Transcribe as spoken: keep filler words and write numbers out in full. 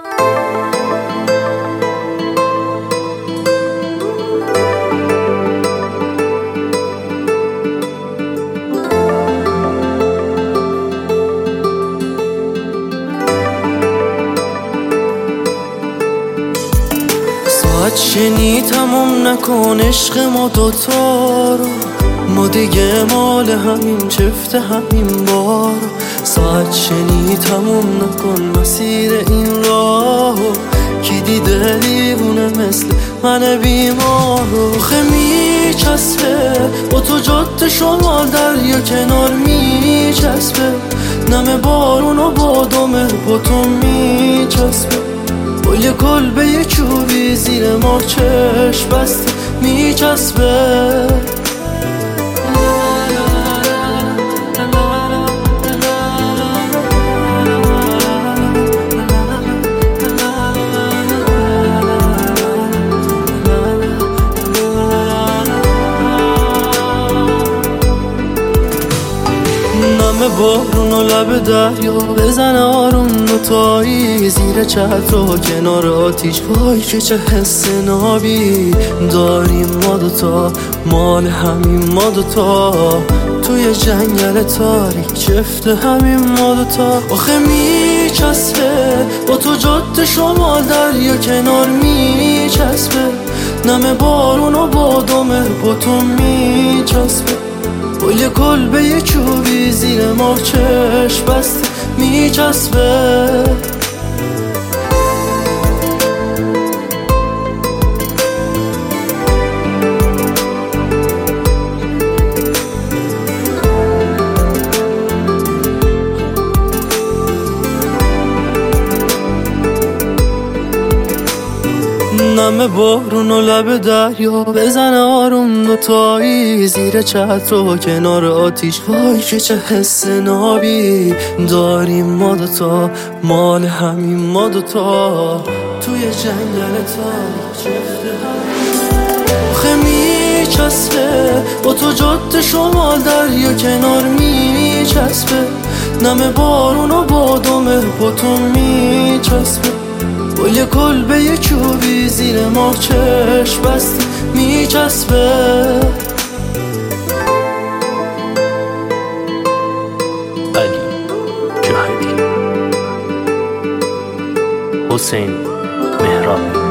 ساعت شنی تموم نکن عشق ما دوتا رو، ما دیگه مال همین چفت همین بار. ساعت شنی تموم نکن مسیر این راهو، کی دیده دیوونه مثل من بیمار رو. خه میچسبه با تو جاده شمال دریا کنار میچسبه، نم بارون و بادامه با تو میچسبه. گل کلبه یه چوبی زیر ما چشم بسته میچسبه. بارون و لب دریا بزن آروم دوتایی، زیر چتر و کنار آتیش وای که چه حس نابی داریم ما دوتا، مال همین ما دوتا. توی جنگل تاریک چفت همین ما دوتا. آخه میچسبه با تو جاده شمال دریا کنار میچسبه، نم بارون و بادامه با تو میچسبه. گل کلبه یه چوبی زیر ما چشم بسته میچسبه. نم بارون و لب دریا بزن آروم دوتایی، زیر چتر و کنار آتیش وای که چه حس نابی داریم ما دوتا، مال همین ما دوتا. توی جنگل تاریک چفت آخه میچسبه با تو جاده شمال دریا کنار میچسبه، نم بارون و بادامه با تو میچسبه. گل کلبه یه چوبی زیر ما چشم بسته میچسبه. علی جاهدی، حسین مهراب.